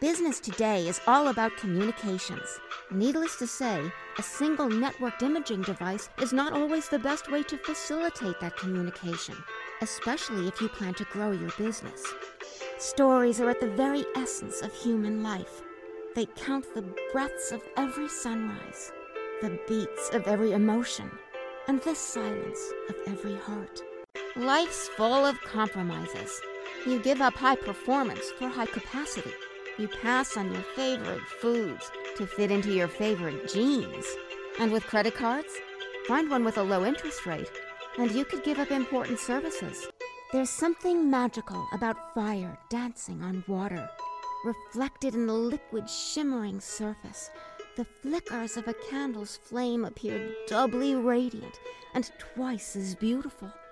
Business today is all about communications. Needless to say, a single networked imaging device is not always the best way to facilitate that communication, especially if you plan to grow your business. Stories are at the very essence of human life. They count the breaths of every sunrise, the beats of every emotion, and the silence of every heart. Life's full of compromises. You give up high performance for high capacity. You pass on your favorite foods to fit into your favorite jeans. And with credit cards, find one with a low interest rate, and you could give up important services. There's something magical about fire dancing on water. Reflected in the liquid shimmering surface, the flickers of a candle's flame appeared doubly radiant and twice as beautiful.